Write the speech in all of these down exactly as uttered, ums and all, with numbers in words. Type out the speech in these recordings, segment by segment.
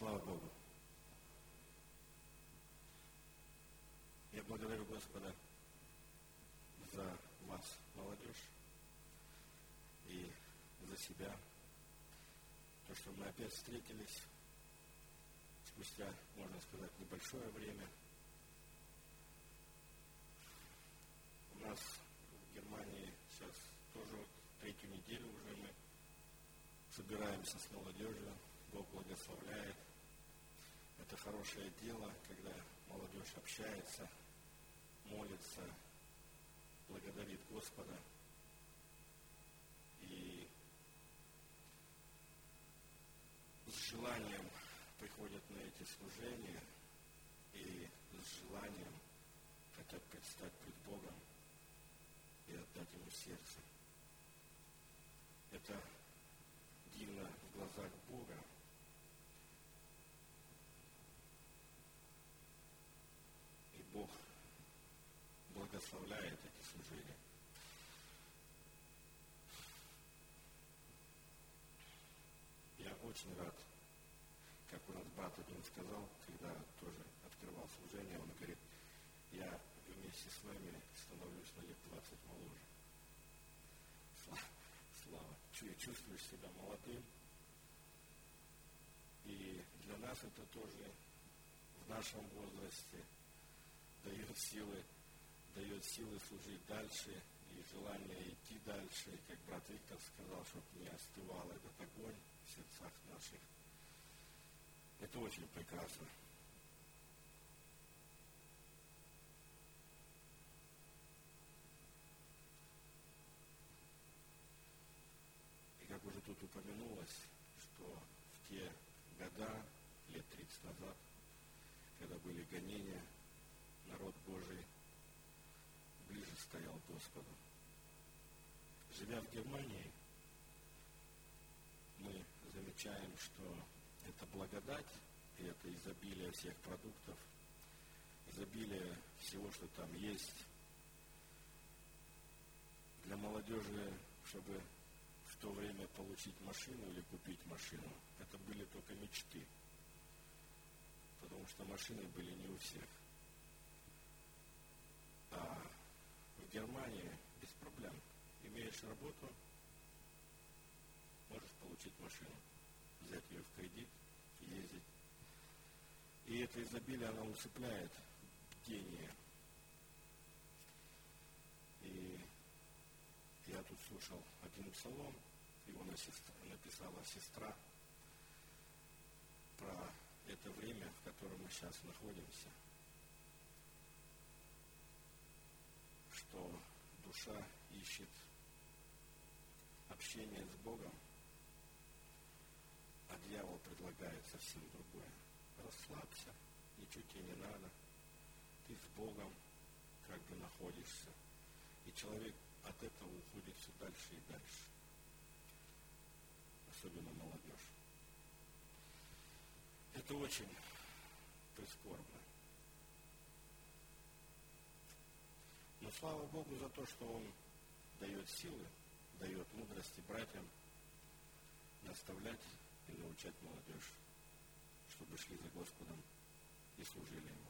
Слава Богу. Я благодарю Господа за вас, молодежь, и за себя. То, что мы опять встретились спустя, можно сказать, небольшое время. У нас в Германии сейчас тоже вот третью неделю уже мы собираемся с молодежью. Бог благословляет. Это хорошее дело, когда молодежь общается, молится, благодарит Господа. И с желанием приходят на эти служения, и с желанием хотят предстать пред Богом и отдать Ему сердце. Это дивно в глазах Бога. И Бог благословляет эти служения. Я очень рад, как у нас брат один сказал, когда тоже открывал служение, он говорит: я вместе с вами становлюсь на лет двадцать моложе. Слава. Чувствуешь себя молодым. И для нас это тоже в нашем возрасте дает силы, дает силы служить дальше и желание идти дальше. И как брат Виктор сказал, чтобы не остывал этот огонь в сердцах наших. Это очень прекрасно. И как уже тут упомянулось, что в те года, лет тридцать назад, когда были гонения, народ Божий ближе стоял к Господу. Живя в Германии, мы замечаем, что это благодать, и это изобилие всех продуктов, изобилие всего, что там есть. Для молодежи, чтобы в то время получить машину или купить машину, это были только мечты, потому что машины были не у всех. А в Германии без проблем. Имеешь работу, можешь получить машину, взять ее в кредит, ездить. И это изобилие, оно усыпляет бдение. И я тут слушал один псалом, его написала сестра, про это время, в котором мы сейчас находимся, что душа ищет общение с Богом, а дьявол предлагает совсем другое. Расслабься, ничего тебе не надо, ты с Богом как бы находишься. И человек от этого уходит все дальше и дальше. Особенно молодежь. Это очень прискорбно. Но слава Богу за то, что Он дает силы, дает мудрости братьям наставлять и научать молодежь, чтобы шли за Господом и служили Ему.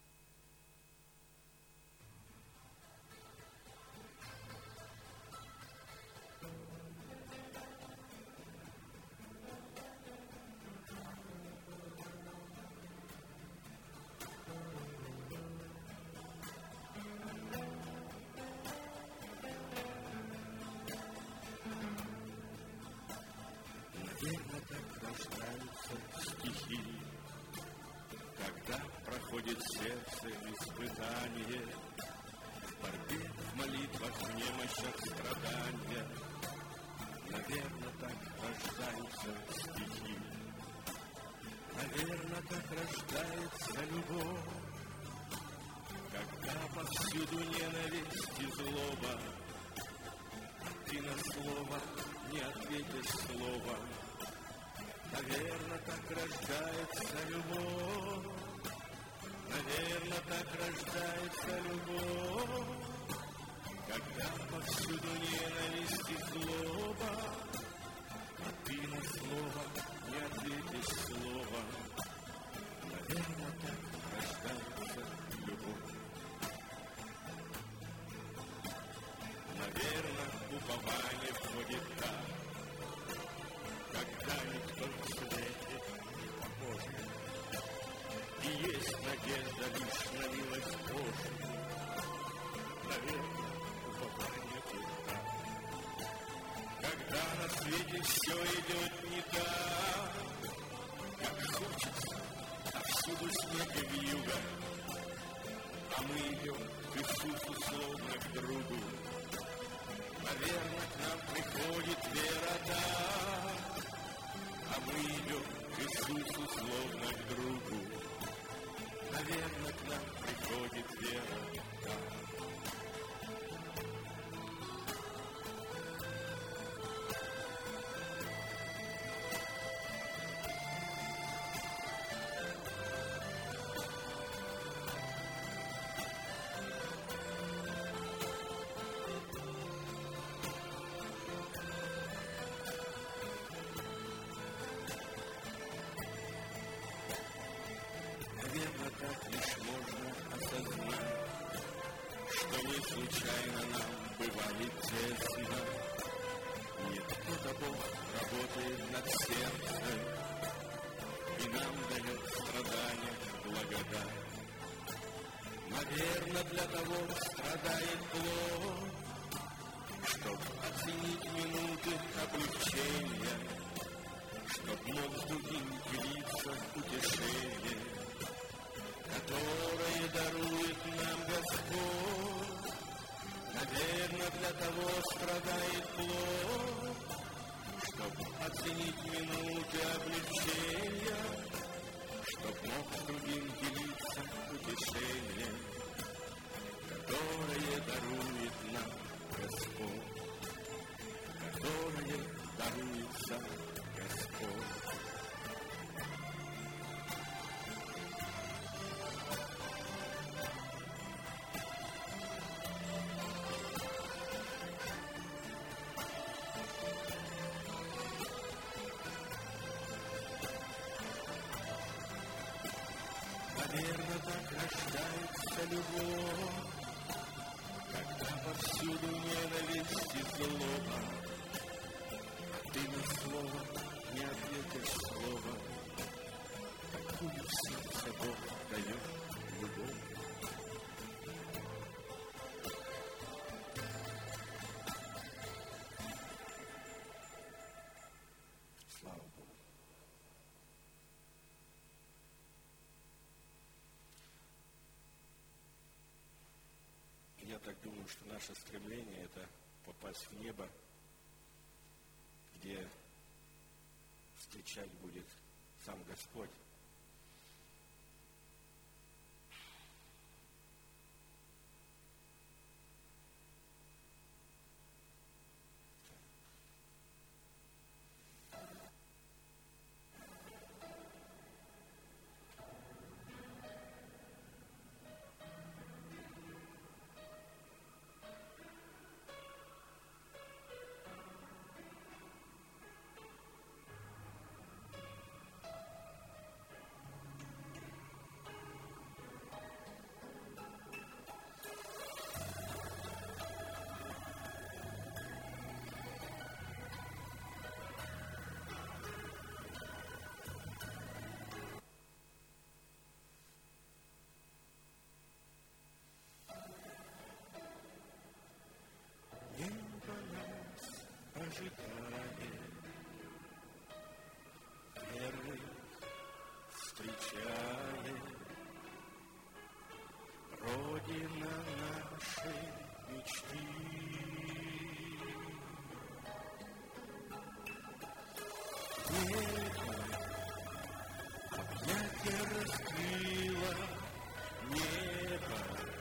Наверно, так рождаются стихи, когда проходит сердце испытание, в борьбе, в молитвах, в немощах страдания. Наверно, так рождаются стихи, наверно, так рождается любовь, когда повсюду ненависть и злоба, а ты на слово не ответишь словом. Наверно, так рождается любовь, наверно, так рождается любовь, когда повсюду ненависть и злоба, а ты на слово не ответишь словом. Наверно, так рождается любовь. Наверно, упование входит так, когда никто в свете не похож. И есть надежда лишь на милость Божью. Наверно, упование так, когда на свете все идет не так, как хочется, а всюду снег и вьюга, а мы идем к Иисусу словно к другу. Наверно, к нам приходит вера, да, а мы идем к Иисусу словно к другу. Наверно, к нам приходит вера, да. Наверно, так лишь можно осознать, что не случайно нам бывает тесно. Нет, кто-то Бог работает над сердцем и нам дает страдания благодать. Наверно, для того страдает плоть, чтоб оценить минуты облегчения, чтоб мог с другим делиться утешением, которое дарует нам Господь. Наверно, для того страдает плоть, чтоб оценить минуты облегчения, чтоб мог с другим делиться утешением, которое дарует нам Господь, которое дарует сам Господь. Наверно, так рождается любовь, когда повсюду ненависть и злоба, а ты на слово не ответишь слово, такую в сердце Бог дает любовь. Слава Богу. Я так думаю, что наше стремление – это попасть в небо, где встречать будет сам Господь. Ожидает, верный встречает, Родина нашей мечты. Небо объятия раскрыло, небо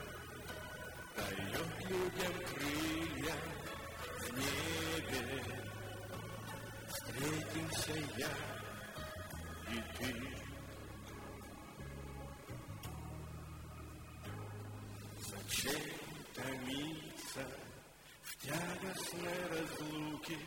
дает людям крылья. В небе встретимся я и ты. Зачем томиться в тягостной разлуке?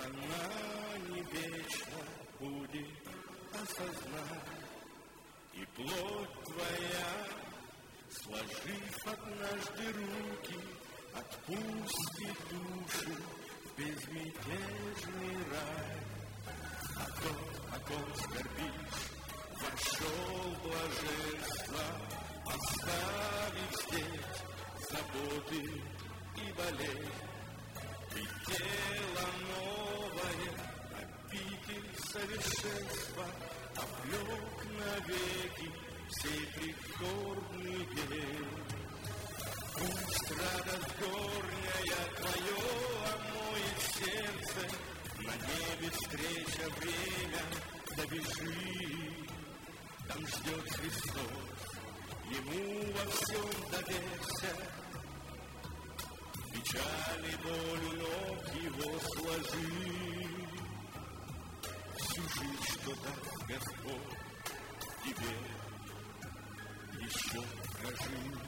Она не вечно будет, осознать и плоть Твоя, сложив однажды руки, отпусти душу в безмятежный рай. А тот, о ком скорбишь, вошел в блаженство, оставив здесь заботы и болезнь. И тело новое, обитель совершенства, облек навеки сей прискорбный день. Пусть радость горняя Твое омоет сердце, на небе встреча время, добежи. Там ждет Христос, Ему во всем доверься. Печали, боль ног Его сложи. Всю жизнь, что даст Господь тебе, еще прожи.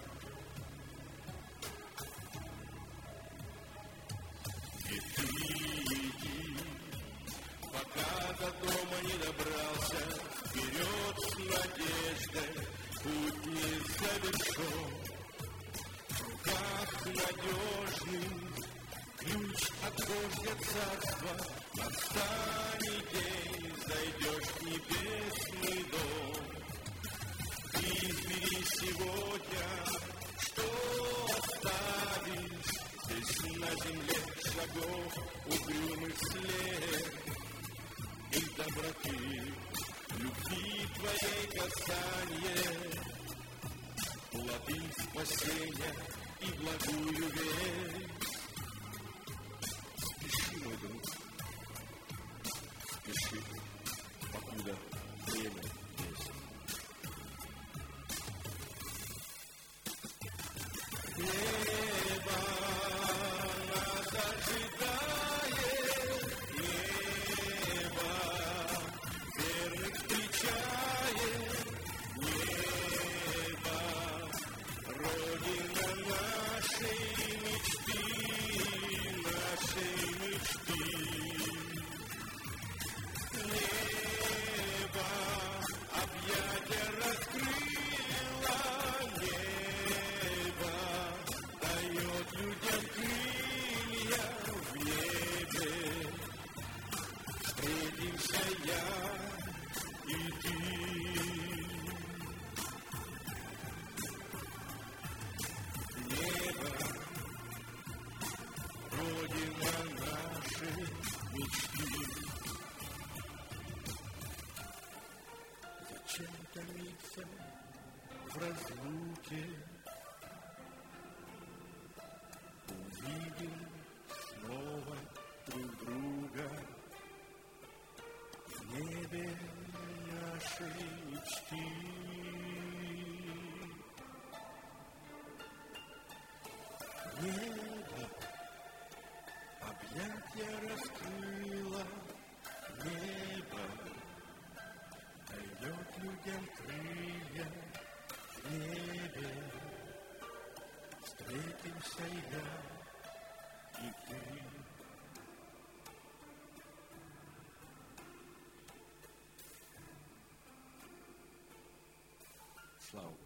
И ты иди, пока до дома не добрался, вперед с надеждой, путь не завершен. В руках надежный ключ от Божьего царства, настанет день, зайдешь в небесный дом. Ты избери сегодня, что оставишь здесь на земле шагов угрюмых след. И доброты, любви Твоей касание, плоды спасения и благую весть. Спеши, мой друг, спеши, покуда время есть. Небо нас ожидает, небо верных встречает, небо Родина нашей мечты, нашей мечты. Небо объятия раскрыло, небо дает людям крылья в небе. Встретимся я и ты. Небо, Родина нашей мечты. Зачем томиться в разлуке? Увидим снова друг друга в небе нашей мечты. Небо объятия раскрыло, небо дает людям крылья в небе. Встретимся я и ты. Слава